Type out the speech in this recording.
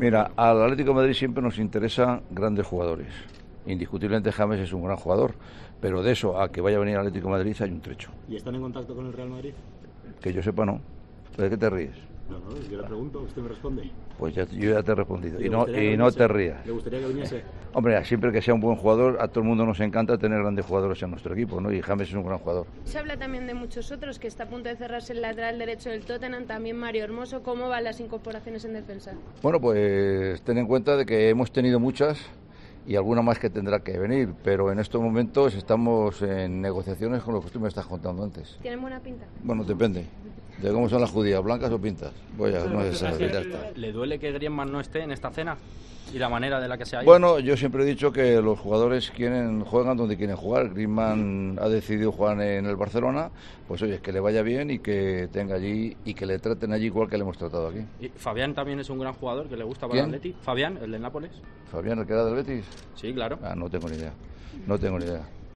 Mira, al Atlético de Madrid siempre nos interesan grandes jugadores. Indiscutiblemente James es un gran jugador, pero de eso a que vaya a venir al Atlético de Madrid hay un trecho. ¿Y están en contacto con el Real Madrid? Que yo sepa, no. ¿De qué te ríes? No, yo le pregunto, usted me responde. Pues yo ya te he respondido. Y ¿Le no te rías. ¿Le gustaría que viniese? Hombre, siempre que sea un buen jugador, a todo el mundo nos encanta tener grandes jugadores en nuestro equipo, ¿no? Y James es un gran jugador. Se habla también de muchos otros, que está a punto de cerrarse el lateral derecho del Tottenham, también Mario Hermoso. ¿Cómo van las incorporaciones en defensa? Bueno, pues ten en cuenta de que hemos tenido muchas y alguna más que tendrá que venir, pero en estos momentos estamos en negociaciones con lo que tú me estás contando antes. ¿Tienen buena pinta? Bueno, depende de cómo son las judías, blancas o pintas. No se sabe, ya está. ¿Le duele que Griezmann no esté en esta cena? ¿Y la manera de la que se ha ido? Bueno, yo siempre he dicho que los jugadores juegan donde quieren jugar. Griezmann ha decidido jugar en el Barcelona, pues oye, que le vaya bien y que tenga allí y que le traten allí igual que le hemos tratado aquí. ¿Y Fabián también es un gran jugador que le gusta para el Atleti? ¿Fabián, el del Nápoles? ¿Fabián, el que era del Betis? Sí, claro. No tengo ni idea. No tengo ni idea.